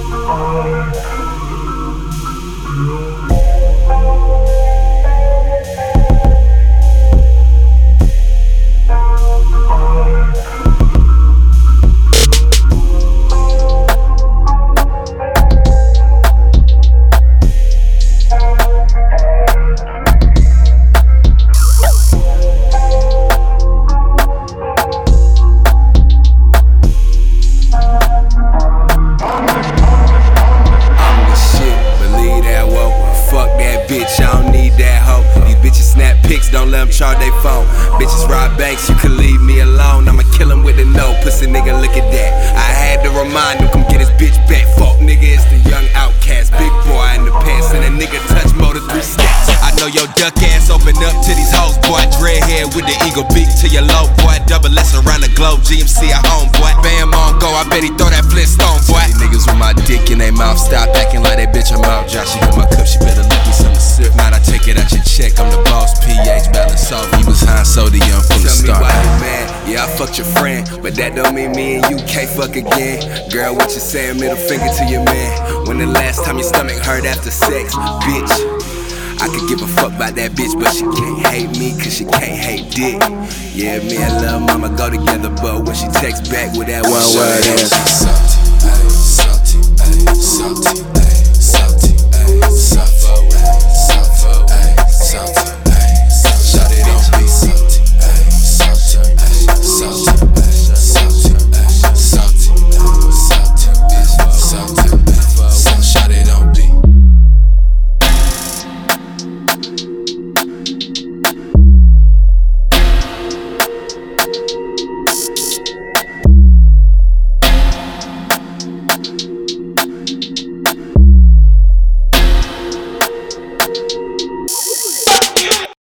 Don't let them charge they phone. Bitches rob banks, you can leave me alone. I'ma kill him with a no, pussy nigga, look at that. I had to remind him, come get his bitch back. Fuck nigga, it's the young outcast, big boy in the pants, and a nigga touch more than 3 steps. I know your duck ass open up to these hoes, boy. Dreadhead with the eagle beak to your low, boy. Double S around the globe, GMC at home, boy. Bam on go, I bet he throw that Flintstone, boy. These niggas with my dick in their mouth, stop acting like that bitch a mouth drop. She hit my cup, she better let me some to sip. Might I take it out your check, I'm the boss, PH balance off. He was high sodium from the start. Tell me why you mad, yeah I fucked your friend, but that don't mean me and you can't fuck again. Girl, what you saying, middle finger to your man. When the last time your stomach hurt after sex, bitch? I could give a fuck about that bitch, but she can't hate me, cause she can't hate dick. Yeah, me and lil' mama go together, but when she texts back with that one word answer,